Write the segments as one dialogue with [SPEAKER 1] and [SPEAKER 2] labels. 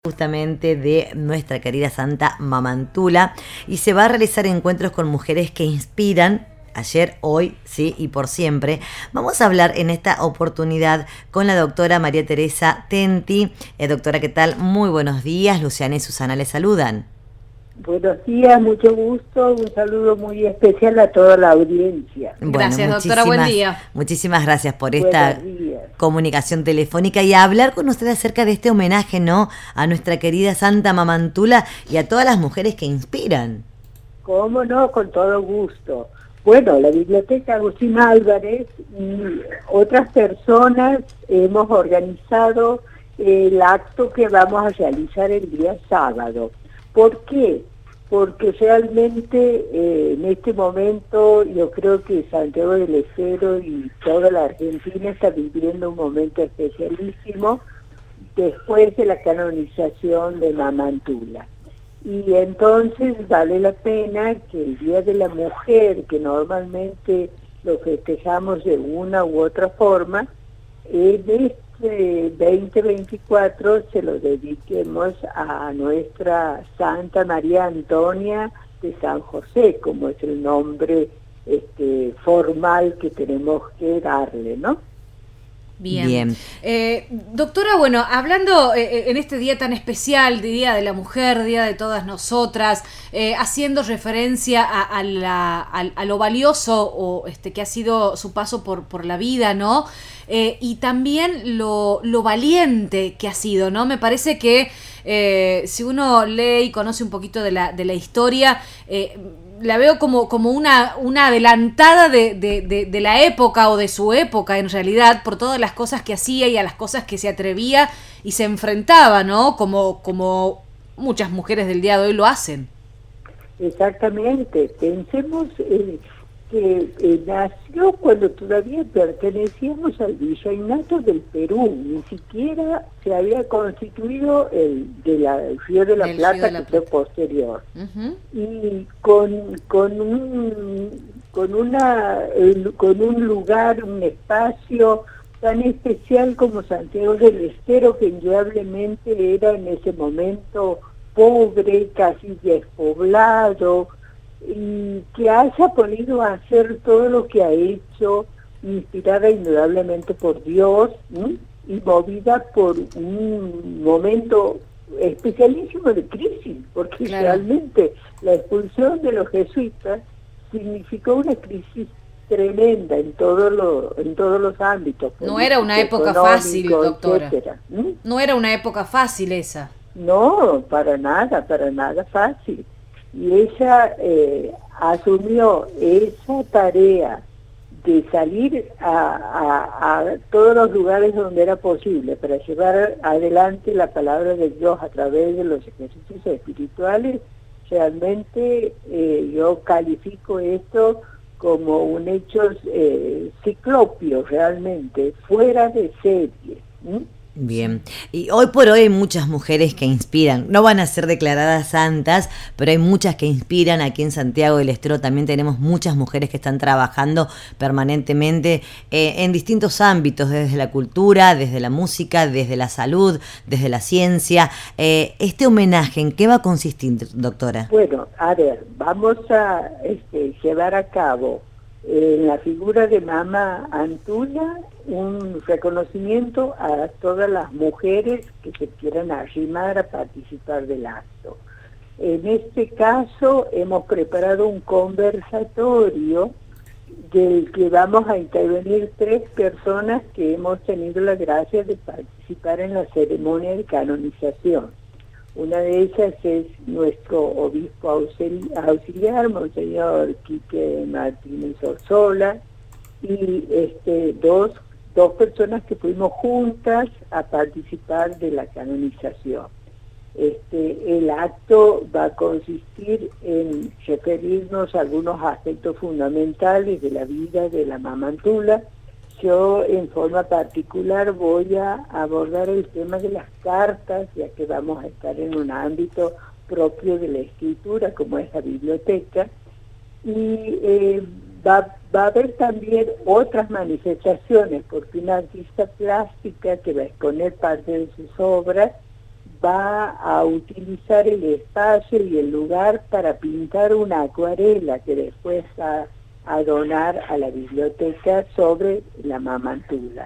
[SPEAKER 1] justamente de nuestra querida Santa Mamantula, y se va a realizar encuentros con mujeres que inspiran. Ayer, hoy, sí, y por siempre. Vamos a hablar en esta oportunidad con la doctora María Teresa Tenti. Doctora, ¿qué tal? Muy buenos días. Luciana y Susana les saludan.
[SPEAKER 2] Buenos días, mucho gusto. Un saludo muy especial a toda la audiencia.
[SPEAKER 1] Bueno,
[SPEAKER 3] gracias, doctora. Buen día.
[SPEAKER 1] Muchísimas gracias por esta comunicación telefónica y a hablar con usted acerca de este homenaje, ¿no?, a nuestra querida Santa Mamantula y a todas las mujeres que inspiran.
[SPEAKER 2] Cómo no, con todo gusto. Bueno, la Biblioteca Agustín Álvarez y otras personas hemos organizado el acto que vamos a realizar el día sábado. ¿Por qué? Porque realmente en este momento yo creo que Santiago del Estero y toda la Argentina está viviendo un momento especialísimo después de la canonización de Mamantula. Y entonces vale la pena que el Día de la Mujer, que normalmente lo festejamos de una u otra forma, en este 2024 se lo dediquemos a nuestra Santa María Antonia de San José, como es el nombre formal que tenemos que darle, ¿no?
[SPEAKER 3] Bien. Doctora, bueno, hablando en este día tan especial, Día de la Mujer, Día de todas nosotras, haciendo referencia a lo valioso que ha sido su paso por la vida, ¿no? Y también lo valiente que ha sido, ¿no? Me parece que si uno lee y conoce un poquito de la historia, la veo como una adelantada de la época o de su época en realidad, por todas las cosas que hacía y a las cosas que se atrevía y se enfrentaba, ¿no? Como muchas mujeres del día de hoy lo hacen.
[SPEAKER 2] Exactamente. Pensemos que nació cuando todavía pertenecíamos al virreinato del Perú, ni siquiera se había constituido el Río de la Plata, que fue posterior. Uh-huh. Y con un lugar, un espacio tan especial como Santiago del Estero, que indudablemente era en ese momento pobre, casi despoblado, y que haya podido hacer todo lo que ha hecho, inspirada indudablemente por Dios, ¿sí? Y movida por un momento especialísimo de crisis, porque claro, realmente la expulsión de los jesuitas significó una crisis tremenda en todos los ámbitos.
[SPEAKER 3] No era una época fácil, doctora. No era una época fácil esa.
[SPEAKER 2] No, para nada fácil. Y ella asumió esa tarea de salir a todos los lugares donde era posible para llevar adelante la palabra de Dios a través de los ejercicios espirituales. Realmente yo califico esto como un hecho ciclopio, realmente, fuera de serie.
[SPEAKER 1] Bien, y hoy por hoy hay muchas mujeres que inspiran, no van a ser declaradas santas, pero hay muchas que inspiran. Aquí en Santiago del Estero también tenemos muchas mujeres que están trabajando permanentemente en distintos ámbitos, desde la cultura, desde la música, desde la salud, desde la ciencia. Este homenaje, ¿en qué va a consistir, doctora?
[SPEAKER 2] Bueno, a ver, vamos a llevar a cabo en la figura de Mama Antula un reconocimiento a todas las mujeres que se quieran arrimar a participar del acto. En este caso hemos preparado un conversatorio del que vamos a intervenir 3 personas que hemos tenido la gracia de participar en la ceremonia de canonización. Una de ellas es nuestro obispo auxiliar, Monseñor Quique Martínez Orsola, y dos personas que fuimos juntas a participar de la canonización. El acto va a consistir en referirnos a algunos aspectos fundamentales de la vida de la Mamantula. Yo en forma particular voy a abordar el tema de las cartas, ya que vamos a estar en un ámbito propio de la escritura, como es la biblioteca, y va a haber también otras manifestaciones, porque una artista plástica que va a exponer parte de sus obras va a utilizar el espacio y el lugar para pintar una acuarela que después va a donar a la biblioteca sobre la Mamantula.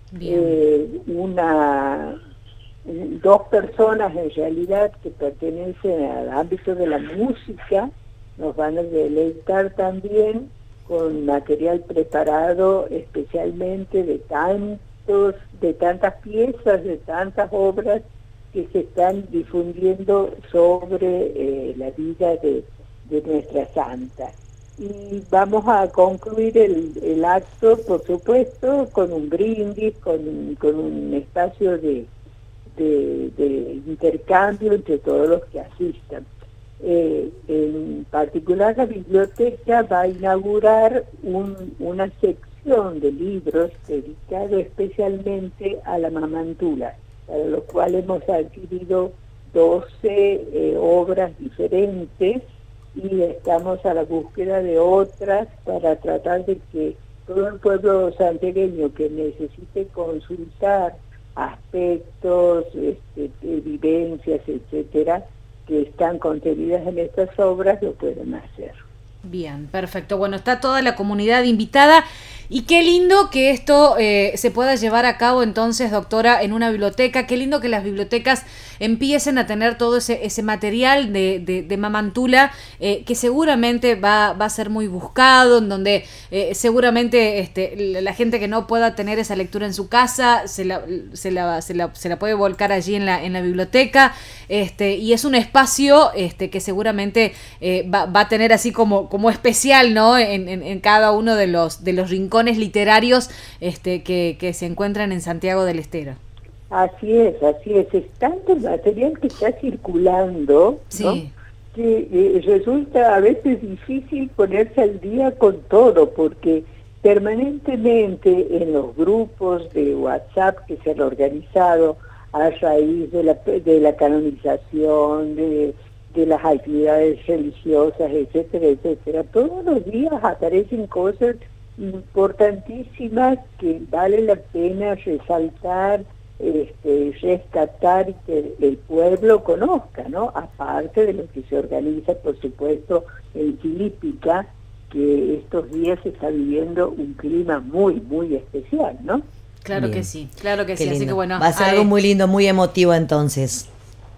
[SPEAKER 2] Dos personas en realidad que pertenecen al ámbito de la música nos van a deleitar también con material preparado especialmente de tantas piezas, de tantas obras que se están difundiendo sobre la vida de nuestra santa. Y vamos a concluir el acto, por supuesto, con un brindis, con un espacio de intercambio entre todos los que asistan. En particular, la biblioteca va a inaugurar una sección de libros dedicado especialmente a la Mamantula, para lo cual hemos adquirido 12 obras diferentes y estamos a la búsqueda de otras para tratar de que todo el pueblo santiagueño que necesite consultar aspectos, vivencias, etcétera, que están contenidas en estas obras, lo pueden hacer.
[SPEAKER 3] Bien, perfecto. Bueno, está toda la comunidad invitada y qué lindo que esto se pueda llevar a cabo entonces, doctora, en una biblioteca. Qué lindo que las bibliotecas empiecen a tener todo ese material de Mamantula que seguramente va a ser muy buscado, en donde seguramente la gente que no pueda tener esa lectura en su casa se la puede volcar allí en la biblioteca, y es un espacio que seguramente va a tener así como especial, ¿no? En cada uno de los rincones literarios que se encuentran en Santiago del Estero.
[SPEAKER 2] Así es, es tanto el material que está circulando,
[SPEAKER 3] sí,
[SPEAKER 2] ¿no? Que resulta a veces difícil ponerse al día con todo, porque permanentemente en los grupos de WhatsApp que se han organizado a raíz de la canonización, de las actividades religiosas, etcétera, etcétera, todos los días aparecen cosas importantísimas que vale la pena resaltar, rescatar y que el pueblo conozca, ¿no? Aparte de lo que se organiza, por supuesto, en Filípica, que estos días se está viviendo un clima muy, muy especial, ¿no?
[SPEAKER 3] Claro que sí, claro que sí. Así que bueno,
[SPEAKER 1] va a ser algo muy lindo, muy emotivo entonces.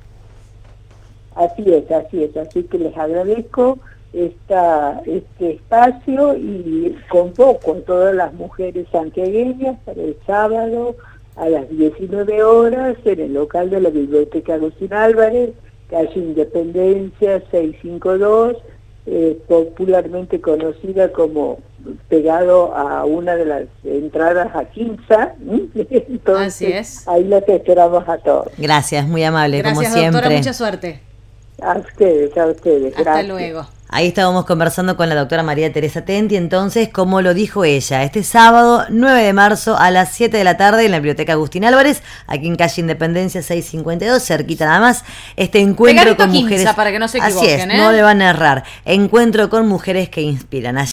[SPEAKER 2] Así es, así que les agradezco este espacio y convoco a todas las mujeres santiagueñas para el sábado a las 19 horas en el local de la Biblioteca Agustín Álvarez, calle Independencia 652, popularmente conocida como pegado a una de las entradas a Quinza. Entonces,
[SPEAKER 3] así es.
[SPEAKER 2] Ahí las esperamos a todos.
[SPEAKER 1] Gracias, muy amable.
[SPEAKER 3] Gracias,
[SPEAKER 1] como siempre.
[SPEAKER 3] Doctora, mucha suerte.
[SPEAKER 2] A ustedes.
[SPEAKER 3] Hasta
[SPEAKER 2] Gracias.
[SPEAKER 3] luego.
[SPEAKER 1] Ahí estábamos conversando con la doctora María Teresa Tenti, entonces, como lo dijo ella, este sábado 9 de marzo a las 7 de la tarde en la Biblioteca Agustín Álvarez, aquí en calle Independencia 652, cerquita nada más, este encuentro
[SPEAKER 3] Pegadito
[SPEAKER 1] con mujeres.
[SPEAKER 3] Quinza, para que no se equivoquen,
[SPEAKER 1] así es, no le van a errar. Encuentro con mujeres que inspiran.